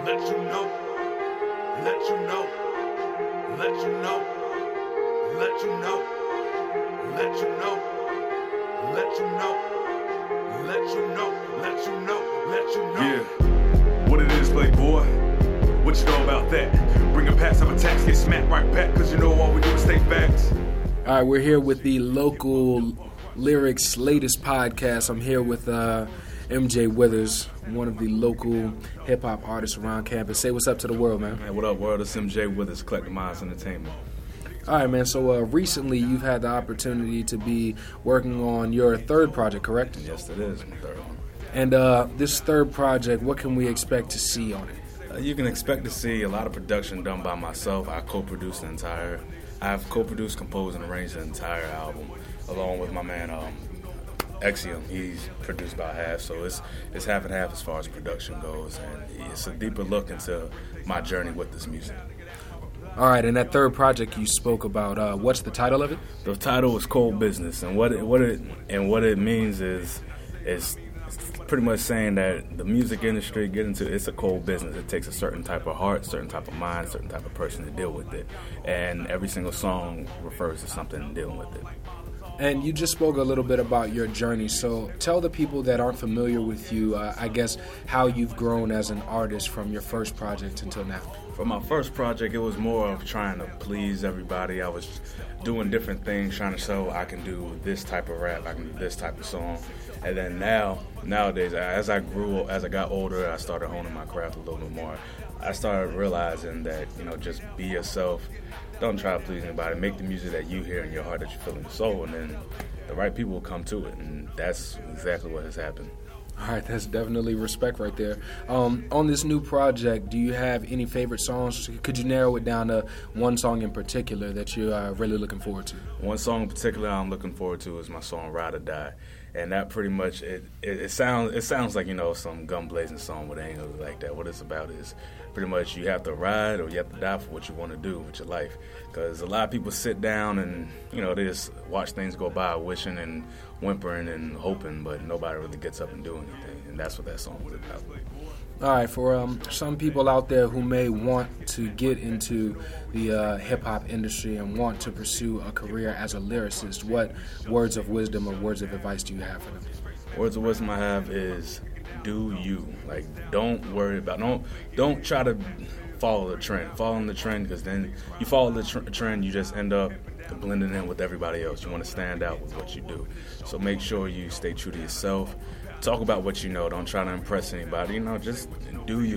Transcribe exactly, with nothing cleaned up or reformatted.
let you know, let you know, let you know, let you know, let you know, let you know, let you know, let you know, let you know. Yeah, what it is, Playboy? What you know about that? Bringing past some attacks, get smacked right back, cause you know all we do is state facts. All right, we're here with the Local Lyrics latest podcast. I'm here with uh, M J Withers, one of the local hip-hop artists around campus. Say what's up to the world, man. Man, what up, world? It's M J Withers, Collective Minds Entertainment. All right, man. So uh, recently you've had the opportunity to be working on your third project, correct? Yes, it is, my third one. And uh, this third project, what can we expect to see on it? Uh, you can expect to see a lot of production done by myself. I co-produced the entire, I've co-produced, composed, and arranged the entire album, along with my man um, Exium. He's produced about half, so it's it's half and half as far as production goes, and it's a deeper look into my journey with this music. All right, and that third project you spoke about, uh, what's the title of it? The title is Cold Business, and what it, what it and what it means is is pretty much saying that the music industry, get into it's a cold business. It takes a certain type of heart, certain type of mind, certain type of person to deal with it, and every single song refers to something dealing with it. And you just spoke a little bit about your journey, so tell the people that aren't familiar with you, uh, I guess, how you've grown as an artist from your first project until now. For my first project, it was more of trying to please everybody. I was doing different things, trying to show I can do this type of rap, I can do this type of song. And then now, nowadays, as I grew, as I got older, I started honing my craft a little bit more. I started realizing that, you know, just be yourself. Don't try to please anybody. Make the music that you hear in your heart, that you feel in your soul, and then the right people will come to it. And that's exactly what has happened. All right, that's definitely respect right there. Um, on this new project, do you have any favorite songs? Could you narrow it down to one song in particular that you're uh, really looking forward to? One song in particular I'm looking forward to is my song Ride or Die. And that pretty much, it, it, it sounds it sounds like, you know, some gun-blazing song, but it ain't really like that. What it's about is pretty much you have to ride or you have to die for what you want to do with your life. Because a lot of people sit down and, you know, they just watch things go by, wishing and whimpering and hoping, but nobody really gets up and do anything. And that's what that song was about. All right, for um, some people out there who may want to get into the uh, hip-hop industry and want to pursue a career as a lyricist, what words of wisdom or words of advice do you have for them? Words of wisdom I have is do you. Like, don't worry about, don't, don't try to follow the trend. Follow the trend, because then you follow the tr- trend, you just end up blending in with everybody else. You want to stand out with what you do. So make sure you stay true to yourself. Talk about what you know. Don't try to impress anybody. You know, just do you.